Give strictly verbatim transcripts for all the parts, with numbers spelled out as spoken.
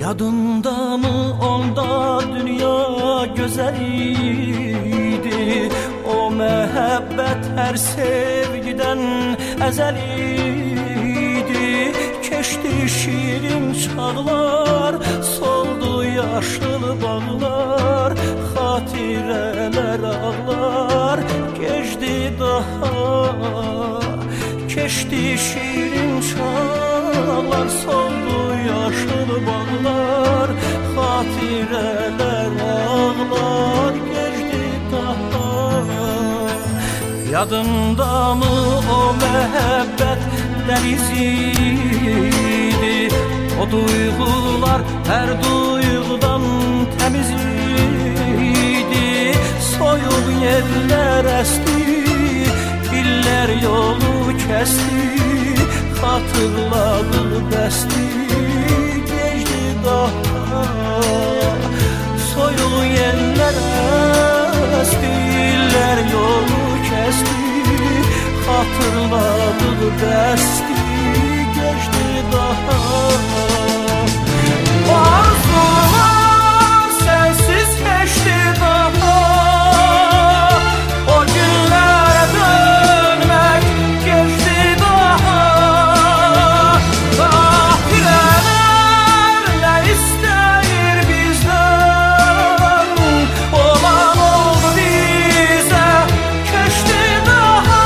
Yadında mı onda dünya güzeliydi? O mehabbet her sevgiden ezeliydi. Keçti şirin çağlar, soldu yaşlı bağlar, hatireler ağlar, geçti daha. Keçti şirin çağlar, soldu yaşlı bağlar, hatireler ağlar, geçti daha. Yadında mı o mehabbet deniziydi? O duygular her duygudan temiziydi. Soyuq yerler esti, iller yolu kesti, hatırladı bəsti, geçti daha. Soyuq yerler esti, iller yolu kesti, hatırladı bəsti, geçti daha. O arzular sensiz geçti daha. O günlere dönmek geçti daha. Kafireler ne ister bizden? Olan oldu bize, geçti daha.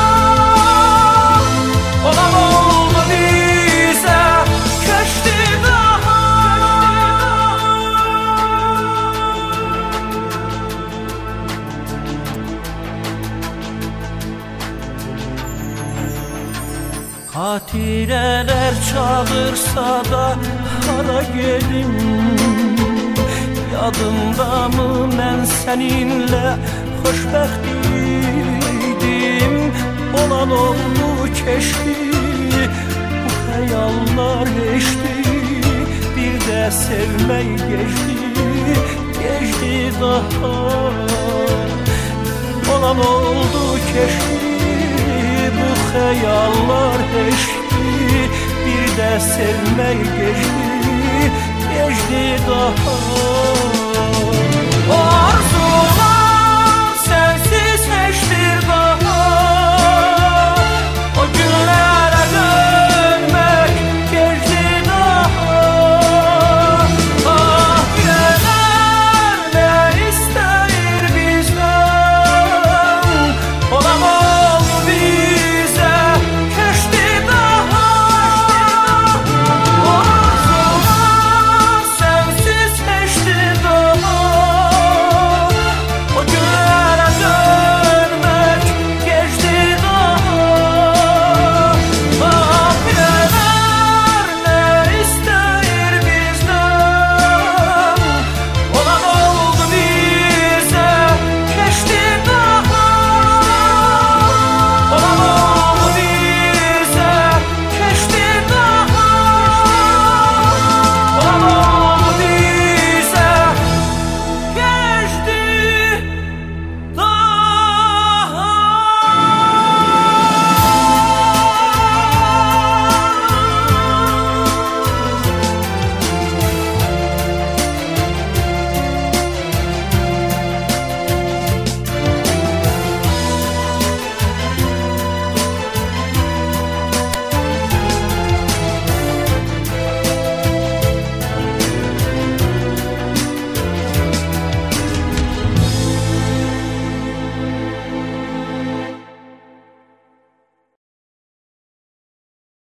Olan oldu bize, geçti daha. Hatireler çağırsa da hara gelim? Yadımda mı mən seninle xoşbəxt idim? Olan oldu keçti, bu hayallar geçti, bir de sevmək geçti, geçti daha. Olan oldu keçti, bu hayallar geçti, bir de sevmək geçti, geçti daha. O arzular